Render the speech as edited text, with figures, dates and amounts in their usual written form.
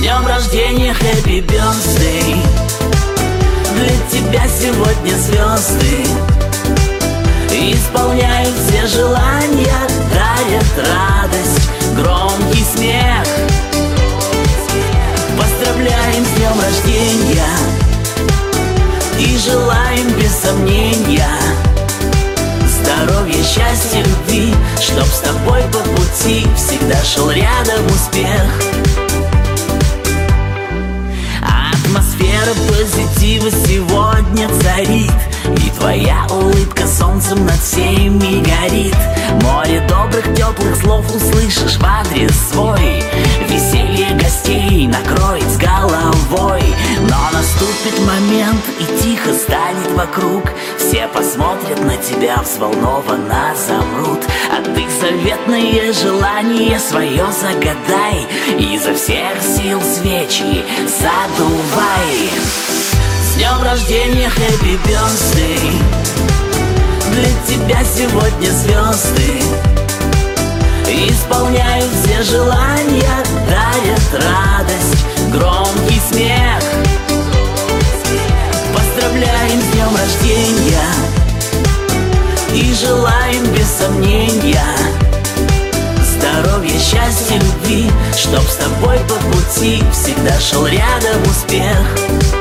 днем рождения, happy birthday. Для тебя сегодня звезды исполняют все желания, дарят радость, громкий смех. Поздравляем с днем рождения и желаем без сомнения здоровья, счастья, любви, чтоб с тобой по пути всегда шел рядом успех. Атмосфера позитива сегодня царит, и твоя улыбка солнцем над всеми горит. Море добрых теплых слов услышишь в адрес свой. Веселье гостей накроет с головой. Но наступит момент, и тихо станет вокруг. Все посмотрят на тебя, взволнованно замрут. А ты заветное желание свое загадай, и изо всех сил свечи задувай. С днем рождения, happy birthday. Для тебя сегодня звезды исполняют все желания, дарят радость, громкий смех. Поздравляем с днем рождения и желаем без сомнения здоровья, счастья, любви, чтоб с тобой по пути всегда шел рядом успех.